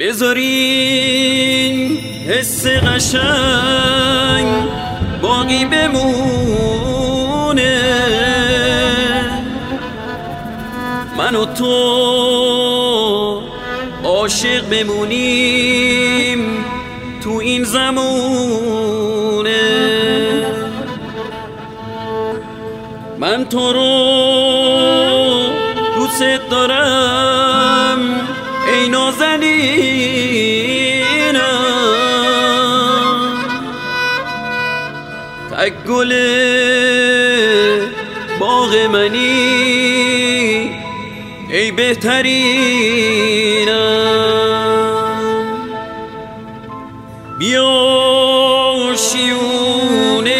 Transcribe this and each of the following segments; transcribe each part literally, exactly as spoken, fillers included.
بذارین حس قشنگ باقی بمونه، من و تو عاشق بمونیم تو این زمونه. من تو رو دوست دارم ای نازنینم، تک گل باغ منی ای بهترینم. بیا شیونه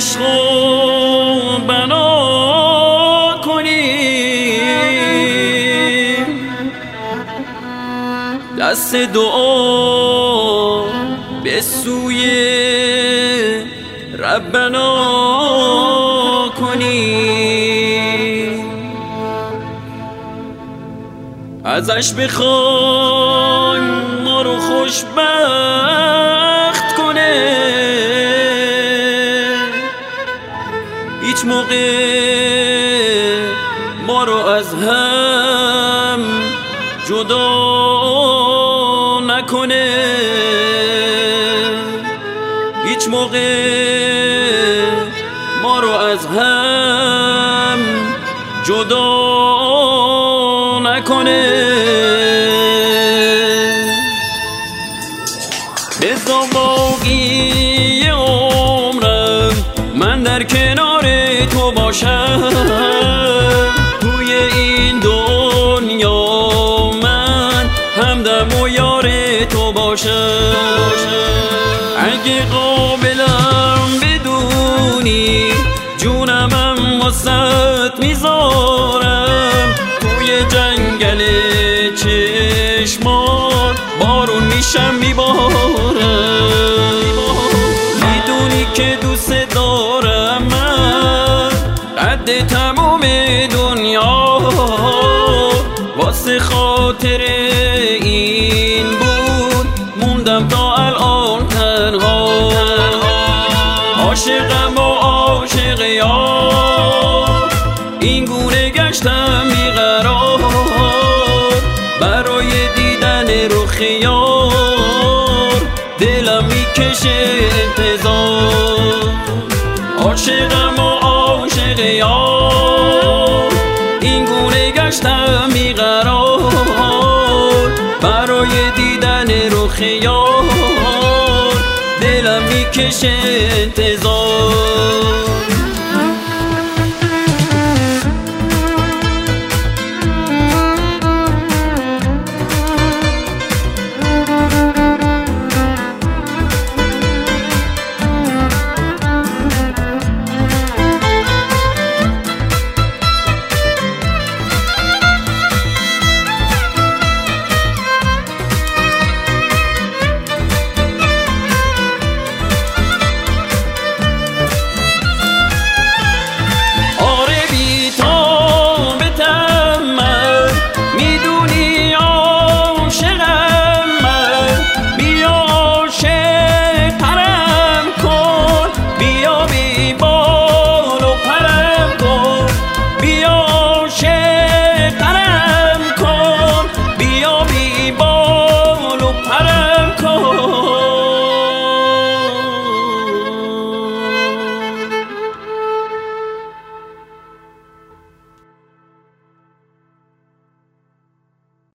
عشق بنا کنیم، دست دعا به سوی ربنا کنیم، ازش بخوایم ما رو خوشبخت کنه، هیچ موقع ما رو از هم جدا نکنه، هیچ موقع ما رو از هم جدا نکنه. بذار باقی عمرم من در کنار تو باشم، توی این دنیا من همدم و یار تو باشم. اگه قابلم بدونی جونمم واسط میذارم، توی جنگل چشمان بارون میشم میبارم. میدونی که دوست دارم من قد تموم دنیا، واسه خاطر این بود موندم تا الان تنها. عاشقم و عاشق یار این گونه گشتم بیقرار، برای دیدن رخ یار دلم میکشه انتظار. عاشقم و عاشق یار این گونه گشتم بیقرار، برای دیدن رخ یار دلم میکشه انتظار.